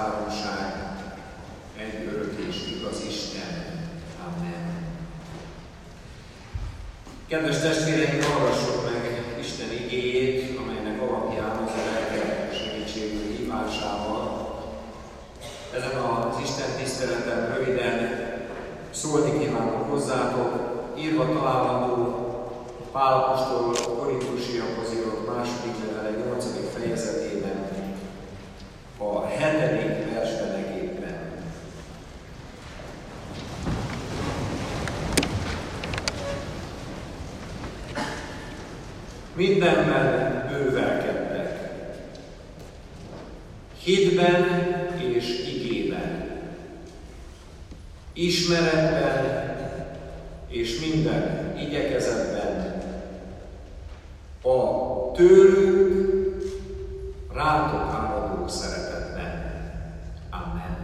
háromság, egy örök és igaz Isten. Amen. Kedves testvéreim, hallgassuk meg Isten igéjét, amelynek alapján az a lelke segítségű hívásával ezen az Isten tiszteleten röviden szólni kívánok hozzátok. Írva található Pál apostol Korintusiakhoz írott második levele 8. fejezetében, a 7. versben egészben. Mindenben bővelkedtek, hitben és igében, ismeretben és minden igyekezetben, a tőlünk rátok áradó szeretetben. Amen.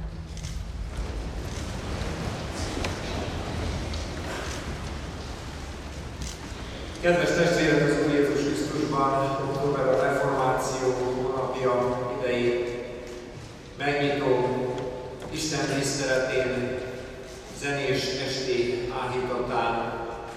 Kedves testvérek, az Úr Jézus Krisztusban, október a reformáció hónapja idején megnyitom Isten tiszteletén, zenés esti áhítatán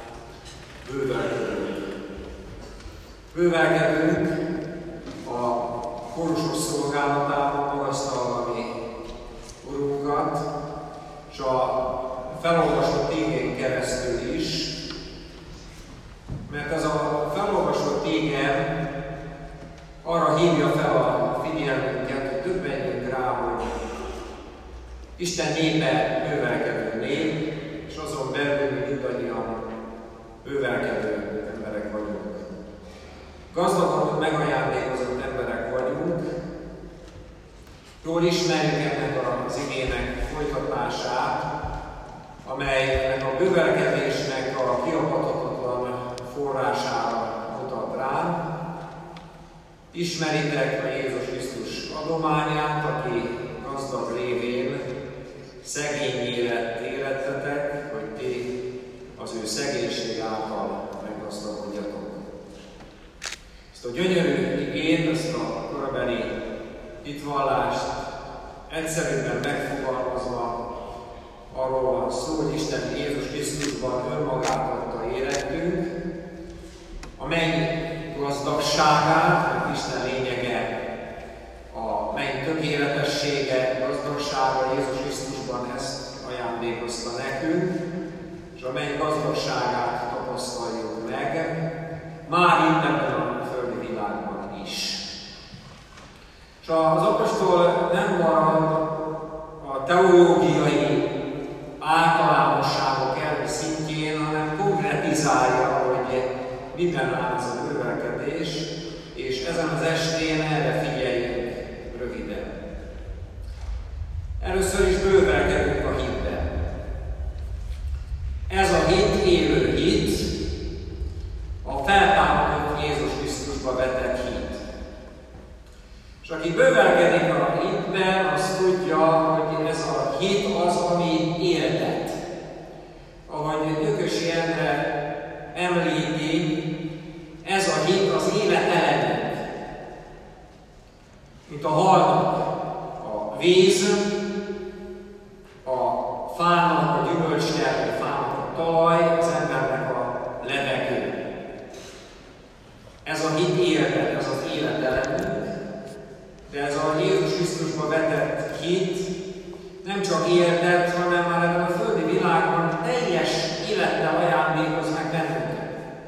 bővelkedünk a kórusos szolgálatában, magasztalva mi Urunkat, és a felolvasott igén keresztül is, mert ez a felolvasott ige arra hívja fel a figyelmünket, hogy döbbenjünk rá, hogy Isten népe bővelkedő nép, és azon belül mindannyian bővelkedő emberek vagyunk. Gazdagon megajándékozott emberek vagyunk, jól ismerjük ennek az igének folytatását, amelynek a bővelkedésnek a kiapadhatatlan forrására mutat rám. Ismeritek a Jézus Krisztus adományát, aki gazdag révén szegényé lett életetek, hogy ti az ő szegénység által meggazdagodjatok. Ezt a gyönyörű igét, ezt a korabeli hitvallást egyszerűen megfogalmazva arról van szó, hogy Isten Jézus Krisztusban önmagát adta életünk, a menny gazdagságát, mert Isten lényege a menny tökéletessége, gazdagsága, Jézus Krisztusban ezt ajándékozta nekünk, és a menny gazdagságát tapasztaljuk meg, már itt ebben a földi világban is. És az apostol nem marad a teológiai általánosságok elvi szintjén, hanem konkretizálja, hogy miben áll ez a bővelkedés, és ezen az estén erre figyeljünk röviden. Először is bővelkedünk a hitben. Ez a hit, élő hit, a feltámadott Jézus Krisztusba vetett hit. És aki bővelkedik a hitben, az tudja, hogy ez a hit az, ami éltet. Ahogy Gyökösi Endre említi, ez a hit az életelemünk. Mint a halnak a víz, a fának a gyümölcsnyelvű, a fának a talaj, az embernek a levegő. Ez a hit éltet, ez az életelemünk. De ez a Jézus Krisztusba vetett hit nem csak éltet, hanem már ebben a földi világban teljes élettel ajándékoz meg bennünket.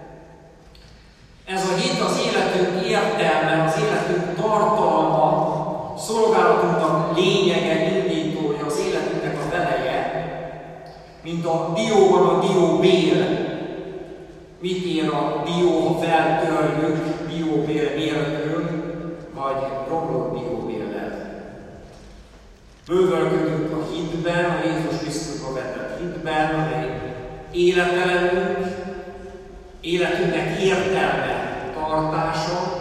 Ez a hit az életünk értelme, az életünk tartalma, szolgálatunknak lényege, indítója, az életünknek a veleje, mint a dióban a dióbél. Mit ér a dió, ha feltörjük dióbél nélkül, vagy romlott dióbéllel? Bővölködünk a hitben, a Jézus Krisztusba vetett hitben, amely életelemünk, életünknek értelme, tartása,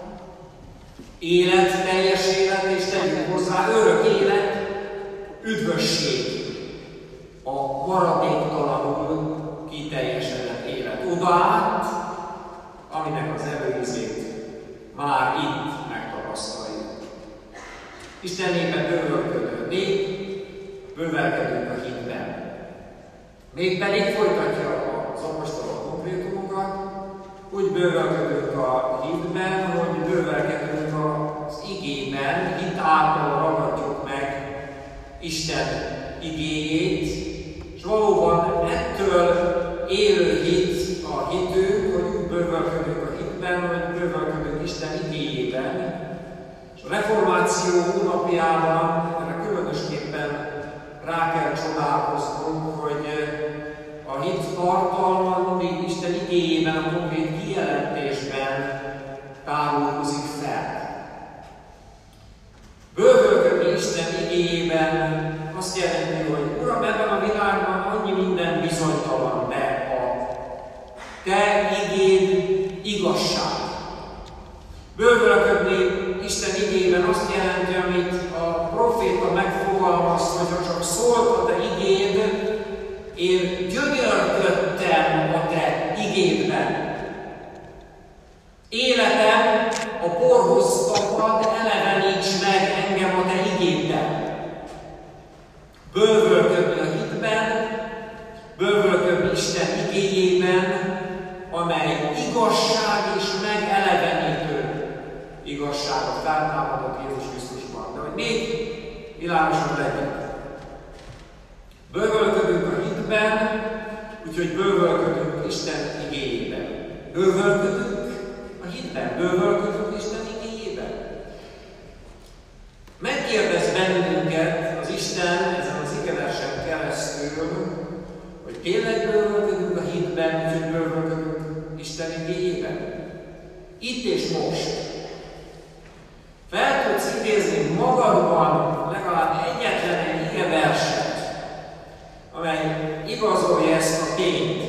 élet, teljes élet, és tegyünk hozzá örök élet, üdvösség, a maradéktalanul kiteljesedett élet. Oda át, aminek az előízét már itt megtapasztaljuk. Isten népe Mégpedig folytatja az apostol a konkrétumokat, úgy bővelkedünk a hitben, hogy bővelkedünk az igében, hit által ragadjuk meg Isten igéjét, és valóban ettől élő hit a hitünk, hogy úgy bővelkedünk a hitben, hogy bővelkedünk Isten igéjében. És a reformáció hónapjában erre különösképpen rá kell csodálkoznunk, hogy a hit tartalma mindig Isten igéjében, a konkrét kijelentésben tárulkozik fel. Bővölködni Isten igéjében azt jelenti, hogy Uram, ebben a világban annyi minden bizonytalan, de a Te igéd igazság. Bővölködni Isten igéjében azt jelenti, amit a proféta megfogalmaz, hogy ha csak szólt a Te igéd, én gyönyörködtem a Te igédben. Életem a porhoz tapad, eleveníts meg engem a Te igédben. Bővölködni a hitben, bővölködni Isten igéjében, amely igazság és megelevenítő igazságot feltámadott Jézus Krisztusban. De hogy még világosabb legyünk. Bővölködünk a hitben, úgyhogy bővölködünk Isten igéjében. Bővölködünk a hitben, bővölködünk Isten igéjében. Megkérdez bennünket az Isten ezen az igeversen keresztül, hogy tényleg bővölködünk a hitben, úgyhogy bővölködünk Isten igéjében. Itt és most. Fel tudsz idézni magadban legalább egyetlen egy igeverset, amely igazolja ezt a tényt.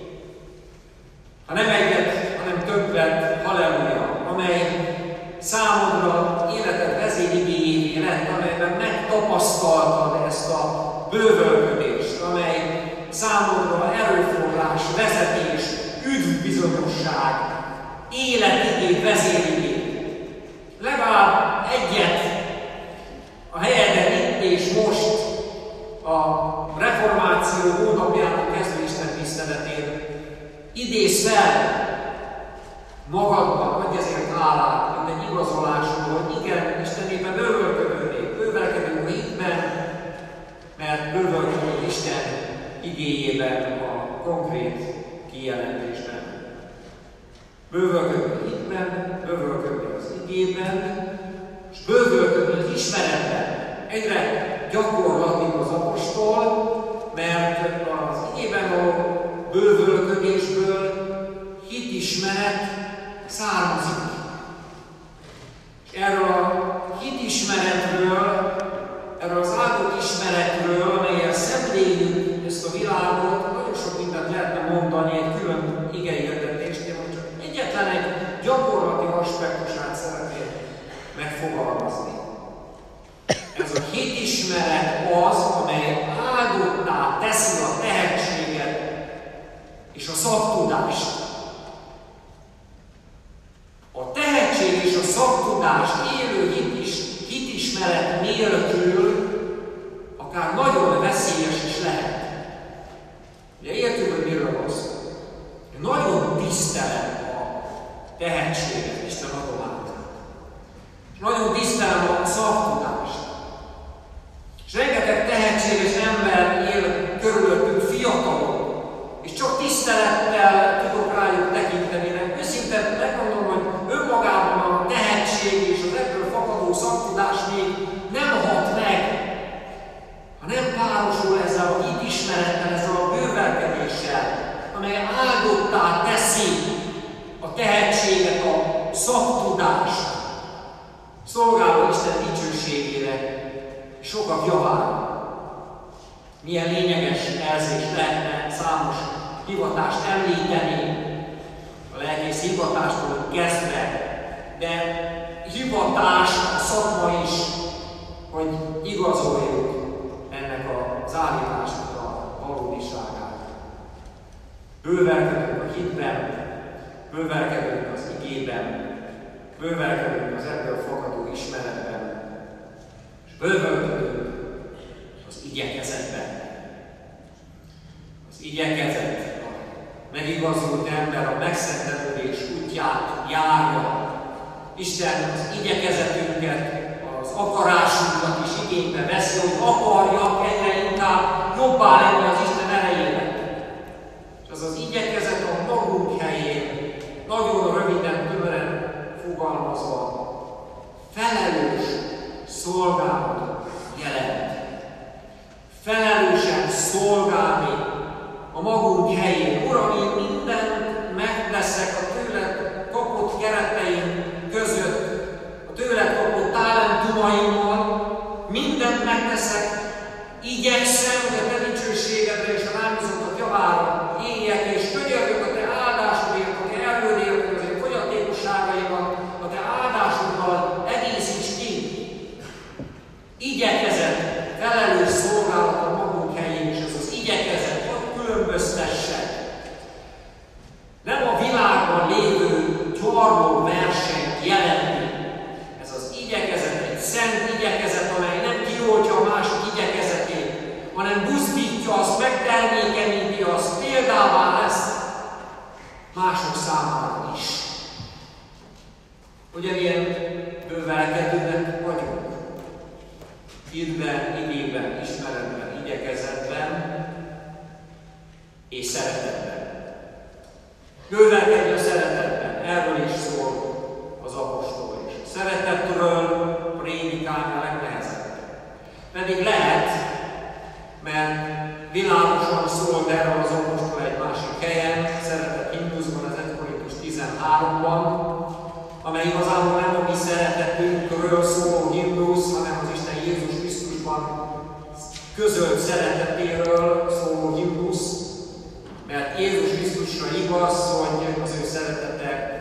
Ha nem egyet, hanem többet, halleluja, amely számodra életed vezérigéjévé lett, amelyben megtapasztaltad ezt a bővölködést, amely számodra erőforrás, vezetés, üdvbizonyosság, életigé, vezérigé. Legalább egyet a helyeden itt és most a reformáció hónapjától kezdve Isten tiszteletén idézz fel magadban, adj ezért hálát, mint egy igazolásról, hogy igen, Istenében bővelkedünk a hitben, mert bővelkedünk Isten igéjében, a konkrét kijelentésben. Bővölködni a hitben, bővölködni az igében, és bővölködni az ismeretben. Egyre gyakorlatibb az apostol, mert az igében való bővölködésből hitismeret származik. És erről a hitismeretről, erről az áldott ismeretről, amelyel szemléljük ezt a világot, nagyon sok mindent lehetne mondani egy külön igeirdetést, én most csak egyetlen egy gyakorlati aspektusát szeretném megfogalmazni. Ez a hitismeret az, amely áldottá teszi a tehetséget és a szaktudást. A tehetség és a szaktudás élő hitismeret nélkül akár nagyon veszélyes is lehet. Ugye értjük, hogy miről van szó. Nagyon tisztelem a tehetséget, Isten adományát. És nagyon tisztelem a szaktudást. És rengeteg tehetséges ember él körülöttünk, fiatalok, és csak tisztelettel tudok rájuk tekinteni. Őszintén megmondom, hogy önmagában a tehetség és az ebből fakadó szaktudás még nem hat meg, ha nem párosul ezzel a hitismerettel, ezzel a bővelkedéssel, amely áldottá teszi a tehetséget, a szaktudást, szolgáló Isten dicsőségére, sokak javára. Milyen lényeges jelzés lehetne számos hivatást említeni, a lelkész hivatástól kezdve, de hivatás a szakma is, hogy igazoljuk ennek az állításnak a valódiságát. Bővelkedünk a hitben, bővelkedünk az igében, bővelkedünk az ebből fakadó ismeretben, és bővelkedünk az igyekezetben. Az igyekezett, a megigazult ember a megszentelődés útját járja. Isten az igyekezetünket, az akarásunkat is igénybe veszi, hogy akarjak egyre inkább jobbá lenni az Isten erejében. És az az igyekezet a magunk helyén, nagyon röviden, tömören fogalmazva, felelős szolgálatot jelent. Felelősen szolgálni a magunk helyén. Uram, én mindent megteszek a tőled kapott kereteim között, a tőled kapott talentumaimmal, mindent megteszek, igyekszem, hogy a te dicsőségedre és a rányzottak javára éljek, és könyörgök a te áldásodért, a te erődért, az én fogyatékosságaimat, a te áldásoddal egészíts ki. Igyekezet, felelős szolgálat a magunk helyén, és ez az igyekezet, hogy különböztesse. Nem a világban lévő gyarló versenyt jelenti. Ez az igyekezet, egy szent igyekezet, amely nem kioltja a másik igyekezetét, hanem buzdítja azt, megtermékenyíti azt, példává lesz mások számára is. Ugyanilyen bővelkedőnek vagyunk. Hitben, igében, ismeretben, igyekezetben és szeretetben. Bővelkedj a szeretetben, erről is szól az apostol is. Szeretetről prédikálni a legnehezebb. Pedig lehet, mert világosan szólt erről az apostol egy másik helyen, szeretett himnuszban, az 1 Korintus 13-ban, amely igazából nem a mi szeretetünkről szóló himnusz, hanem az Isten Jézus Krisztusban közölt szeretetéről szóló himnusz, mert Jézus Krisztusra igaz, hogy az ő szeretete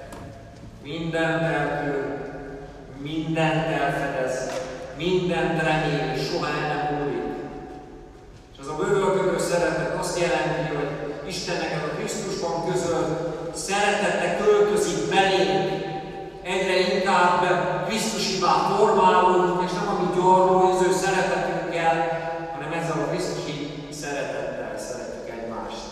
mindent eltűr, mindent elfedez, mindent remél, és soha el nem múlik. És az a bővölködő szeretet azt jelenti, hogy Istennek ez a Krisztusban közölt szeretete költözik belénk, egyre inkább Krisztusivá formálódunk, és nem a mi gyarló, az ő szeretetünkkel, hanem ezzel a Krisztusi szeretettel szeretjük egymást.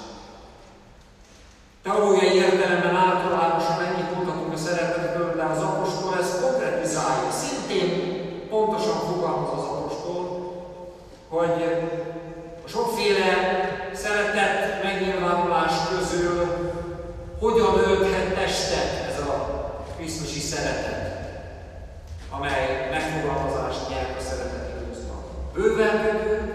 Teológiai értelemben általánosan ennyit mondhatunk a szeretetről, de az apostol ezt konkretizálja. Szintén pontosan fogalmaz az apostol, hogy a sokféle szeretet megnyilvánulás közül hogyan ölthet testet ez a Krisztusi szeretet, amely megfogalmazást nyer a szereteti húzban. Bővelkedő,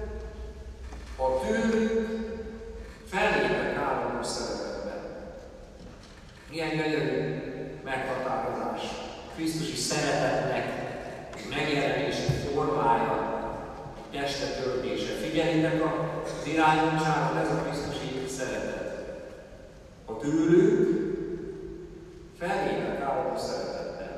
a tőlük felének áramló szeretetben. Milyen gyönyörű meghatározás Krisztusi szeretetnek megjelenési formája, testetöltése. Figyeljétek az irányultságot, ez a Krisztusi szeretet. A tőlük felének áramló szeretetben.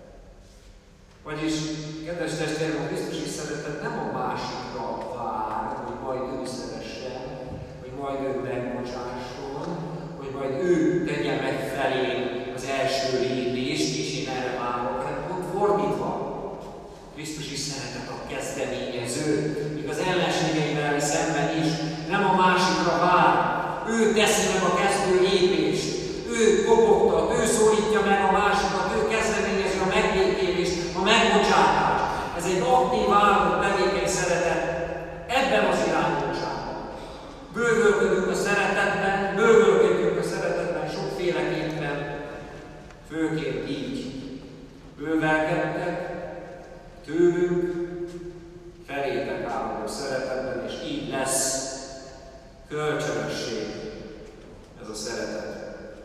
Vagyis, kedves testvérem, a Krisztusi szeretet nem a másikra vár, hogy majd ő szeressen, hogy majd ő megbocsásson, hogy majd ő tegye meg felé az első lépést, és én erre várok, hanem pont fordítva. Krisztusi szeretet a kezdeményező, míg az ellenségeivel szemben is nem a másikra vár, ő teszi meg a kezdő lépést, ő kopogtat, ő szólítja meg a másikat, ő kezdeményezi a megbékélést, a megbocsátást. Ez egy aktív, áldott, tevékeny szeretet ebben az irányultságban. Bővölködünk a szeretetben, bővölködünk a szeretetben sokféleképpen, főként így. Bővelkedtek, tőlünk felétek áldó szeretetben, és így lesz kölcsönösség ez a szeretet.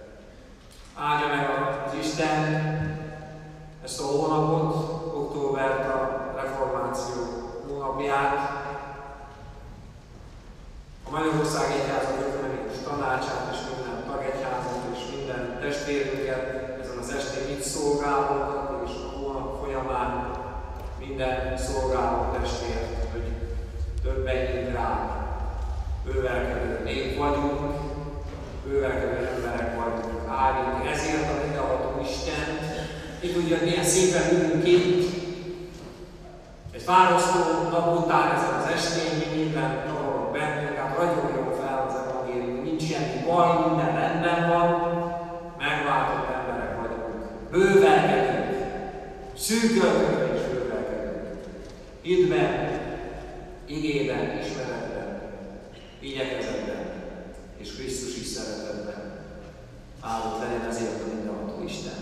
Áldja meg az Isten ezt a hónapot, októbert, a Reformáció hónapját, a Magyarország Egyházak Ökumenikus Tanácsát és minden tagegyházat és minden testvérünket ezen az estén itt szolgálókat, és a hónap folyamán minden szolgáló testvért, hogy többenjünk rá. Bővelkedő nép vagyunk, bővelkedő emberek vagyunk, áldjuk ezért a mindenható Istent. Ki tudja, milyen szépen ülünk itt. Egy fárasztó nap után ezen az estén mi minden csavarok bennünk, hát ragyogjon fel bővelkedünk, szűkölködve is bővelkedünk. Hitben, igében, ismeretben, igyekezetben és Krisztusi szeretetben. Áldott legyen ezért a mindenható Isten.